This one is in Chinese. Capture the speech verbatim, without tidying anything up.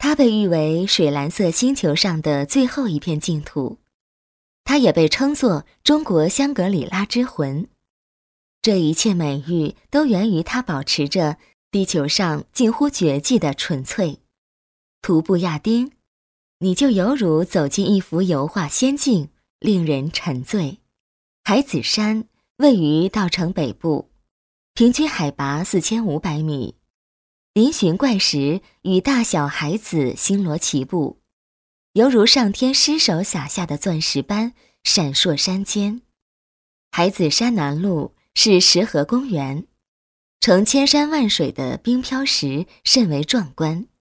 它被誉为水蓝色星球上的最后一片净土，它也被称作中国香格里拉之魂。这一切美誉都源于它保持着地球上近乎绝迹的纯粹。徒步亚丁，你就犹如走进一幅油画仙境，令人沉醉。海子山位于稻城北部，平均海拔四千五百米，嶙峋怪石与大小海子星罗棋布，犹如上天失手撒下的钻石般闪烁山间。海子山南麓是石河公园，成千山万水的冰漂石甚为壮观。